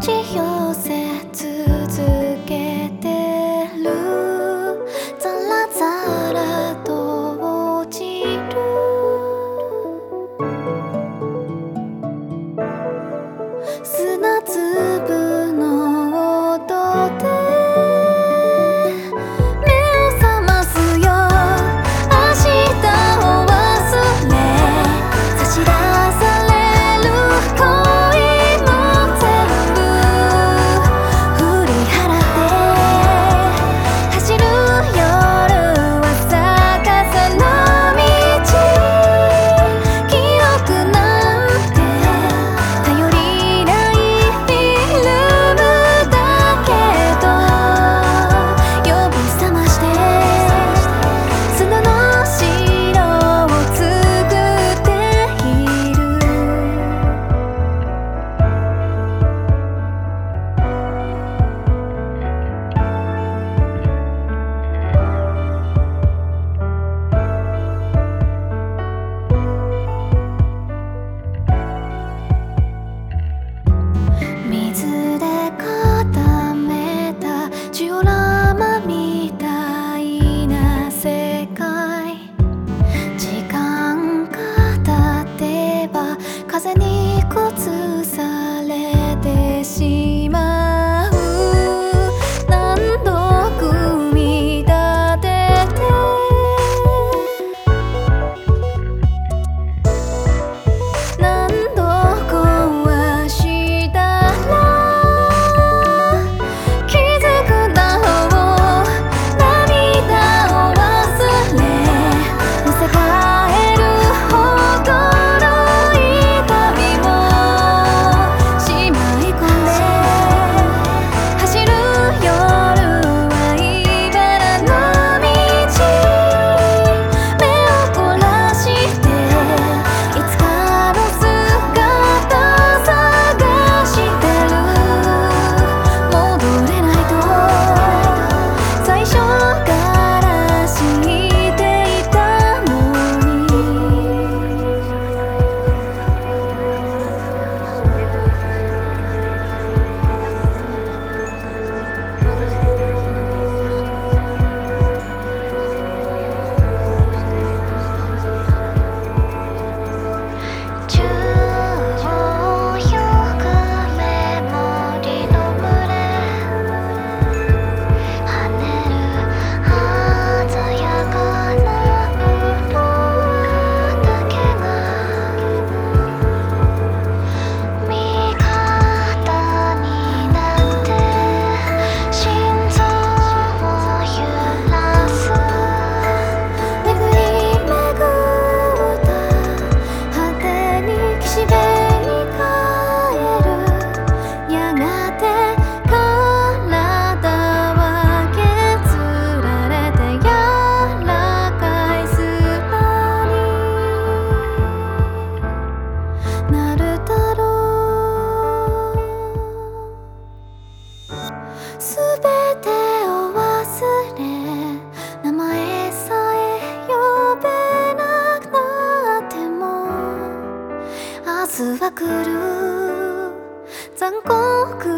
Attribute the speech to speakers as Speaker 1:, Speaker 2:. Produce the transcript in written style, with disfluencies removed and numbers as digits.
Speaker 1: ち寄せ続けてる。ザラザラと落ちる砂粒の音で目を覚ますよ。明日を忘れ差し出される恋も全部振り払って走る夜は逆さの道。記憶なんて頼りないフィルムだけど呼び覚まして砂の城を作っている。水で固めたジオラマみたいな世界。時間が経てば風に崩されてしまう。何度組み立てて何度壊したら気づくだろう。涙を忘れむせ返るほどの痛みをしまい込んで走る夜は茨の道。目を凝らしていつかの姿探してる。戻れないと最初から知っていたのに。宙を行くメモリの群れ跳ねる鮮やかな雲だけが味方になって心臓を揺らす。巡り巡った果てに岸辺に帰る。やがて体は削られて柔らかい砂になるだろう。すべてを忘れ名前さえ呼べなくなっても明日は来る。残酷